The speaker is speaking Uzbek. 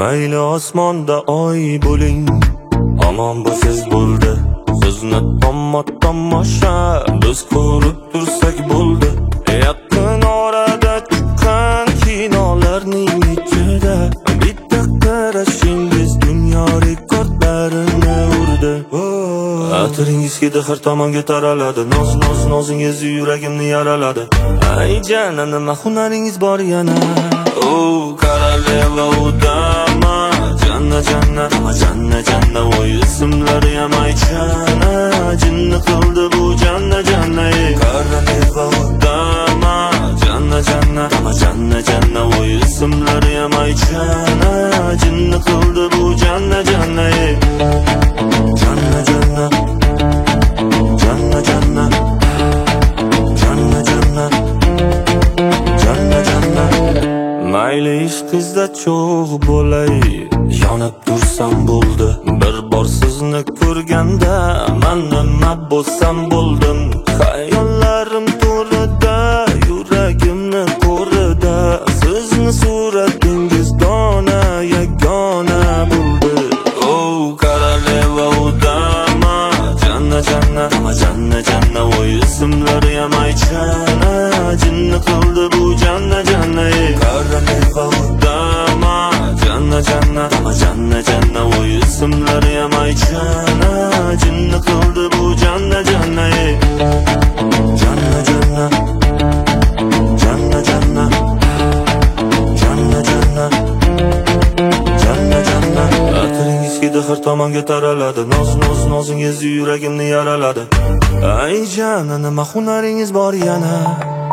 Mayli osmonda oy bo'ling, omon bo'lsiz bo'ldi. Sizni tomosha biz ko'rib tursak bo'ldi. Yaqin orada chiqqan kinolarning ichida bitta qarashingiz dunyo rekordlarini urdi. Atiringiz hidi har tomonga taraladi. Nozingiz yuragimni yaraladi. Ay jana, nima hunaringiz bor yana? Koroleva udama, janna voy ismlari ham aytishana. Jinni qildi bu janna. Koroleva udama, janna voy ismlari ham aytishana. Jinni qildi bu janna. Mayli ishqizda cho'g' bo'lay, yonib tursam bo'ldi. Bir bor sizni ko'rganda men nima bo'lsam bo'ldim. Xayollarim to'lida, yuragimni qo'rida. Sizni suratingiz dona yagona bo'ldi. Koroleva udama, janna voy ismlari ham aytishana. Jinni qildi bu janna. Koroleva udama, janna voy ismlari ham aytishana. Jinni qildi bu janna. Atiringiz hidi har tomonga taraladi. Nozingiz yuragimni yaraladi. Ay jana, nima hunaringiz bor yana?